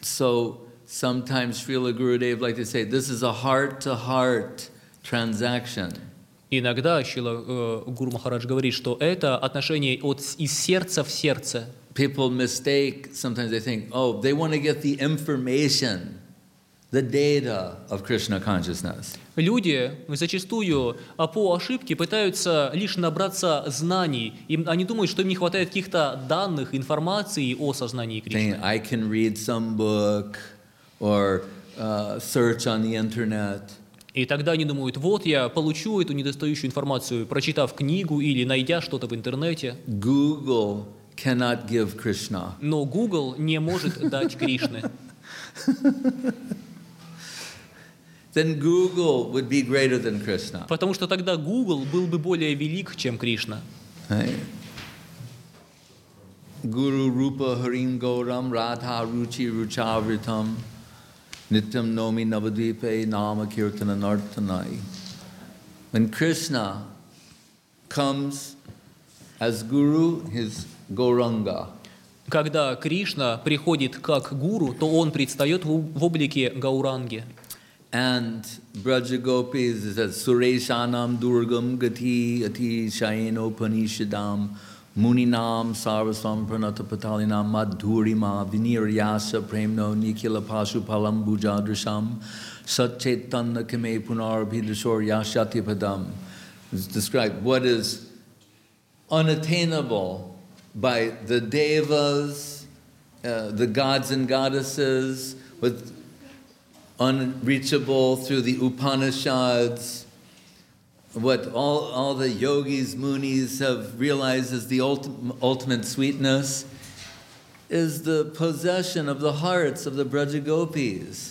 So sometimes Srila Gurudev like to say, this is a heart-to-heart transaction. Иногда Гуру Махарадж говорит, что это отношение из сердца в сердце. People mistake, sometimes they think, oh, they want to get the information, the data of Krishna consciousness. Люди зачастую по ошибке пытаются лишь набраться знаний. Они думают, что им не хватает каких-то данных, информации о сознании Кришны. I can read some book or search on the internet. И тогда они думают, вот я получу эту недостающую информацию, прочитав книгу или найдя что-то в интернете. Google cannot give Krishna. Но Google не может дать Кришны. Then Google would be greater than Krishna. Потому что тогда Google был бы более велик, чем Кришна. Right? Guru Rupa Harim Gauram Radha Ruchi Ruchavritam Nityam Nomi Navadvipe Nama Kirtana Nartanai. When Krishna comes as Guru, his Gauranga. Когда Кришна приходит как гуру, то он предстает в облике Гауранги. And Braja Gopis is as Sureshanam Durgam Gati Ati Shayeno Panishadam Muninam Sarvasam Pranata Patalinam Madhurima Viniryasa Premno Nikila Pashu Palam Bujadrisham Satchetanna Kame Punarabhidashor Yashati Padam. It's described what is unattainable by the devas, the gods and goddesses, with unreachable through the Upanishads, what all the yogis, munis have realized is the ultimate sweetness, is the possession of the hearts of the Braja Gopis.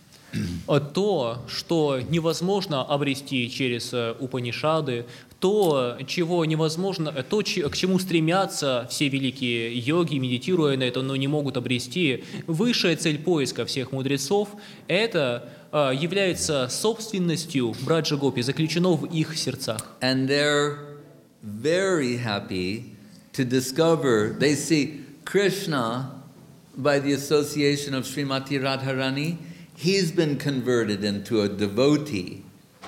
То, что невозможно обрести через Упанишады, то, чего невозможно, то, к чему стремятся все великие йоги, медитируя на это, но не могут обрести, высшая цель поиска всех мудрецов, это является собственностью Браджа Гопи, заключено в их сердцах. And they're very happy to discover, they see Krishna by the association of Srimati Radharani. He's been converted into a devotee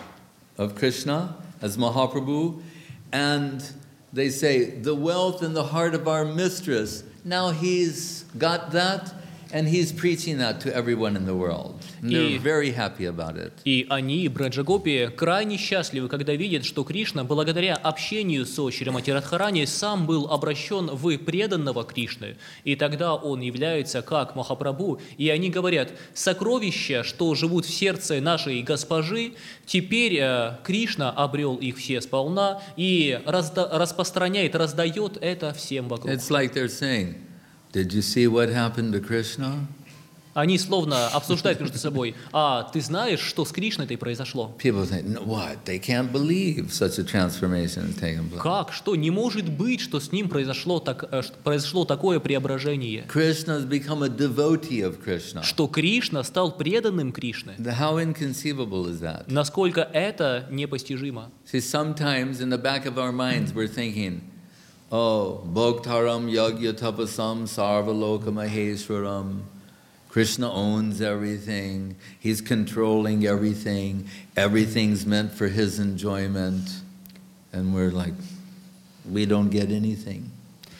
of Krishna as Mahaprabhu, and they say, the wealth in the heart of our mistress, now he's got that, and he's preaching that to everyone in the world. And they're very happy about it. И они, Браджа Гопи, крайне счастливы, когда видят, что Кришна, благодаря общению со Шримати Радхарани, сам был обращен в преданного Кришны. И тогда он является как Махапрабху. И они говорят, сокровища, что живут в сердце нашей госпожи, теперь Кришна обрел их все сполна и распространяет, раздает это всем вокруг. It's like they're saying, did you see what happened to Krishna? Они словно обсуждают между собой, а ты знаешь, что с Кришной-то и произошло? People say, no, what? They can't believe such a transformation has taken place. Как? Что? Не может быть, что с ним произошло такое преображение. Krishna has become a devotee of Krishna. Что Кришна стал преданным Кришны. How inconceivable is that? Насколько это непостижимо. See, sometimes in the back of our minds we're thinking, oh, Bhoktaram Yagya Tapasam Sarvaloka Maheshwaram. Krishna owns everything. He's controlling everything. Everything's meant for his enjoyment. And we're like, we don't get anything.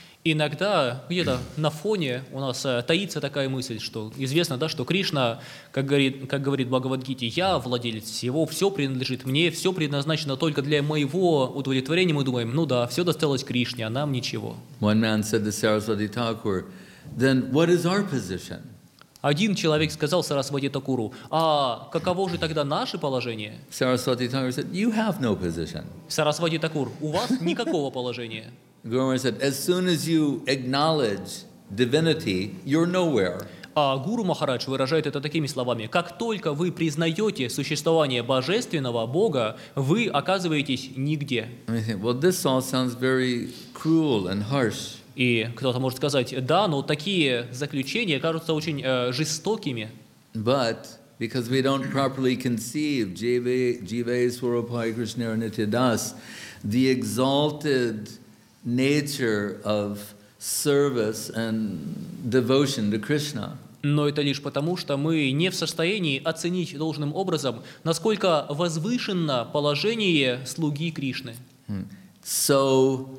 Иногда где-то на фоне у нас таится такая мысль, что известно, да, что Кришна, как говорит Бхагавад-гите, я владелец всего, все принадлежит мне, все предназначено только для моего удовлетворения. Мы думаем, ну да, все досталось Кришне, а нам ничего. One man said to Saraswati Thakur, then what is our position? Один человек сказал Сарасвати Такуру, а каково же тогда наше положение? Saraswati Thakur said, you have no position. Сарасвати Такур, у вас никакого положения. Guru Maharaj said, as soon as you acknowledge divinity, you're nowhere. А Гуру Махарадж выражает это такими словами. Как только вы признаете существование божественного Бога, вы оказываетесь нигде. Well, this all sounds very cruel and harsh. И кто-то может сказать, да, но такие заключения кажутся очень жестокими. But because we don't properly conceive Jive Swarupai Krishna Nityadas, the exalted nature of service and devotion to Krishna. Но это лишь потому, что мы не в состоянии оценить должным образом, насколько возвышенно положение слуги Кришны. So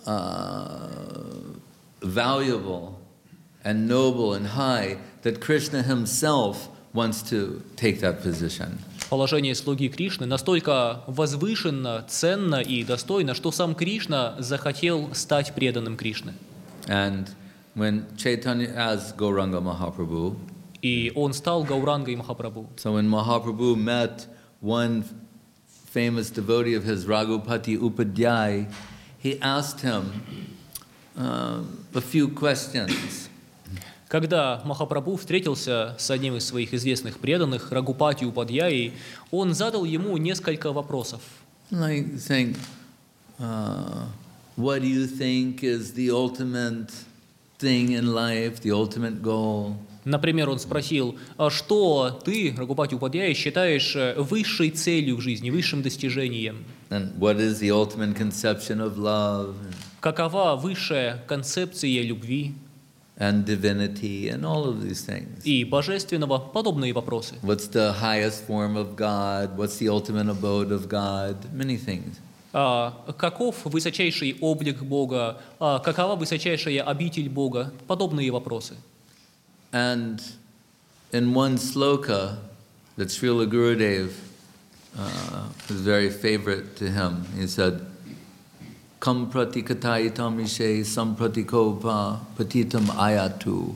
valuable and noble and high that Krishna himself wants to take that position. Положение слуги Кришны настолько возвышенно, ценно и достойно, что сам Кришна захотел стать преданным Кришны. And when Chaitanya as Gauranga Mahaprabhu, И он стал Гаурангой Махапрабху. so when Mahaprabhu met one famous devotee of his, Raghupati Upadhyay, he asked him a few questions. Когда Махапрабху встретился с одним из своих известных преданных, Рагупати Упадьяи, он задал ему несколько вопросов. Like saying, what do you think is the ultimate thing in life, the ultimate goal? Например, он спросил, а что ты, Рагупати Упадьяи, считаешь высшей целью в жизни, высшим достижением? And what is the ultimate conception of love Какова высшая концепция любви and divinity and all of these things? и божественного? Подобные вопросы. What's the highest form of God? What's the ultimate abode of God? Many things. Каков высочайший облик Бога? Какова высочайшая обитель Бога? Подобные вопросы. And in one sloka that Srila Gurudev was very favorite to him, he said, Kam pratikatayitam rishe sampratikopa patitam ayatu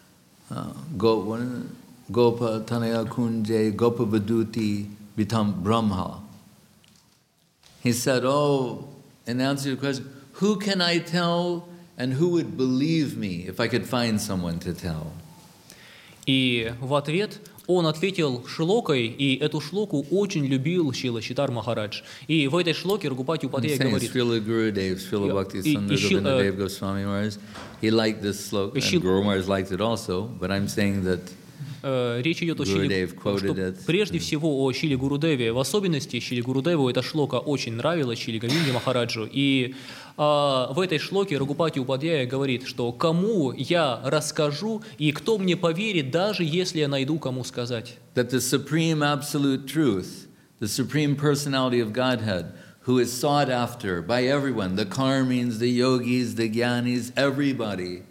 gopa tanaya kunje gopa vaduti vitam brahma. He said, in answer to your question, who can I tell and who would believe me if I could find someone to tell? И в ответ он ответил шлокой, и эту шлоку очень любил Шрила Читар Махарадж. И в этой шлоке Рагупати Упадьяй говорит... Srila Gurudev, Srila Bhaktisandar Govindadev Goswami Maharaj, he liked this sloka, and Guru Maharaj liked it also, but I'm saying that речь идет о Шриле, прежде всего о Шриле Гурудеве. В особенности Шриле Гурудеву эта шлока очень нравилась, Шриле Говинде Махараджу. И в этой шлоке Рагупати Упадьяй говорит, что кому я расскажу и кто мне поверит, даже если я найду кому сказать. That the supreme absolute truth, the supreme personality of Godhead, who is sought after by everyone, the karmins, the yogis, the gyanis, everybody,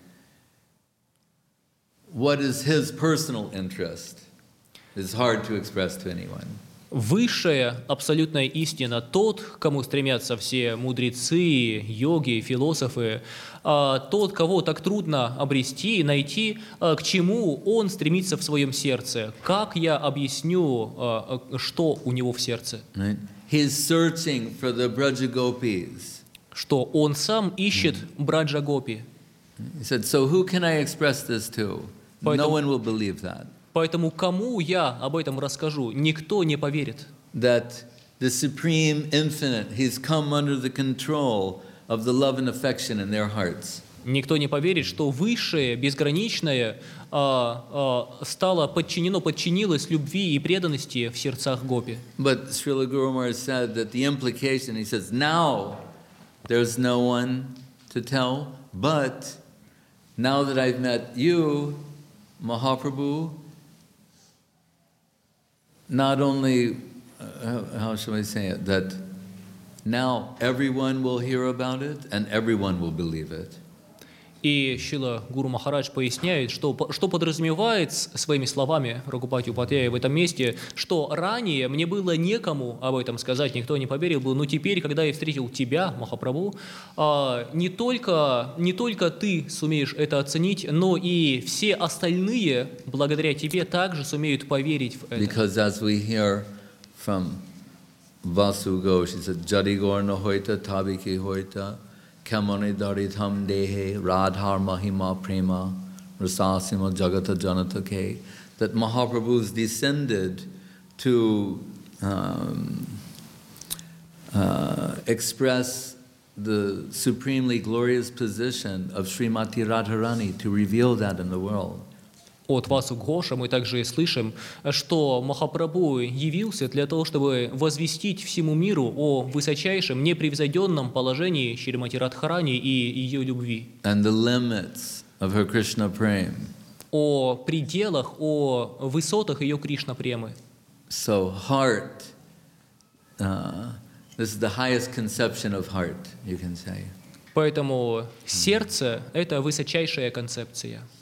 what is his personal interest is hard to express to anyone. Высшая абсолютная истина, тот, к кому стремятся все мудрецы, йоги, философы, тот, кого так трудно обрести, найти, к чему он стремится в своем сердце. Как я объясню, что у него в сердце? Right? He's searching for the Brajagopis. Что он сам ищет Браджагопи. He said, so who can I express this to? No one will believe that. Поэтому кому я об этом расскажу, никто не поверит. That the supreme infinite, he's come under the control of the love and affection in their hearts. Никто не поверит, что высшее, безграничное подчинилось любви и преданности в сердцах гопи. But Srila Guru Maharaj said that the implication, he says, now there's no one to tell, but now that I've met you, Mahaprabhu, not only, how shall I say it, that now everyone will hear about it and everyone will believe it. И Шрила Гуру Махарадж поясняет, что подразумевает своими словами Рагупати Упадьяя в этом месте, что ранее мне было некому об этом сказать, никто не поверил бы, но теперь, когда я встретил тебя, Махапрабху, не только ты сумеешь это оценить, но и все остальные, благодаря тебе, также сумеют поверить в это. Because as we hear from Vasu Ghosh, he said, Jari Gorna Hoita Tabiki Hoita Kamani Daritam Dehe Radhar Mahima Prema Rasasima Jagata Janata Ke, that Mahaprabhu's descended to express the supremely glorious position of Srimati Radharani, to reveal that in the world. От Васу Гhoша мы также слышим, что Махапрабху явился для того, чтобы возвестить всему миру о высочайшем, непревзойденном положении Шримати Радхарани и ее любви. And the limits of her Krishna prema. о пределах, о высотах ее Кришна-премы. So heart, this is the highest conception of heart, you can say. Поэтому сердце – это высочайшая концепция.